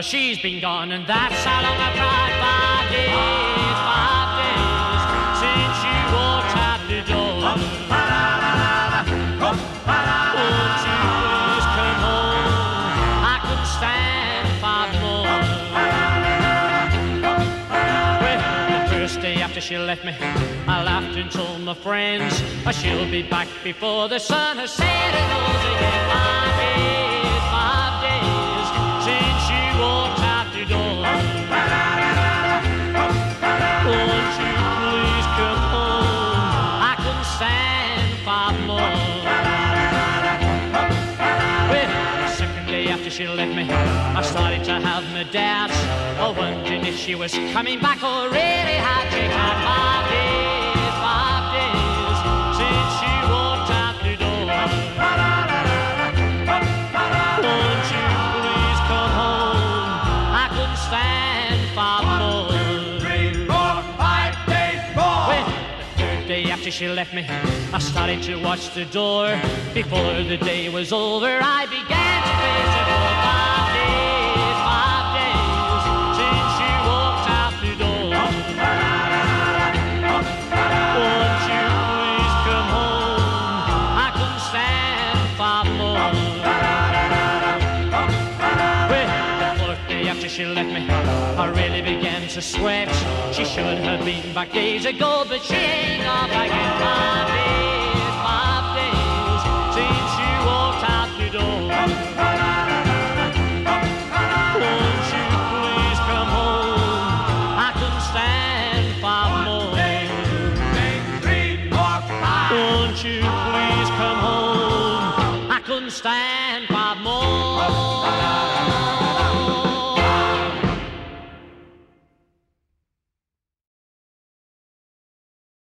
she's been gone, and that's how long I've cried. 5 days since you walked out the door. Won't you please come home? I couldn't stand 5 more. Well, the first day after she left me, I laughed and told my friends she'll be back before the sun has set and rose again. 5 days since you walked out the door. Won't you please come home? I couldn't stand 5 more. Well, the second day after she left me, I started to have my doubts, wondering if she was coming back or really had checked out. 5 days since she walked out the door. Won't you please come home? I couldn't stand 5 more. 2, 3, 4, 5 days more. Well, the third day after she left me, I started to watch the door. Before the day was over, I began to face it for 5 days since she walked out the door. Won't you please come home? I couldn't stand 5 more. Well, the fourth day after she left me, I really began to sweat. She should have been back days ago, but she ain't gone back in 5 days since she walked out the door. Won't you please come home? I couldn't stand 5 more. 3, 4, 5. Won't you please come home? I couldn't stand 5 more.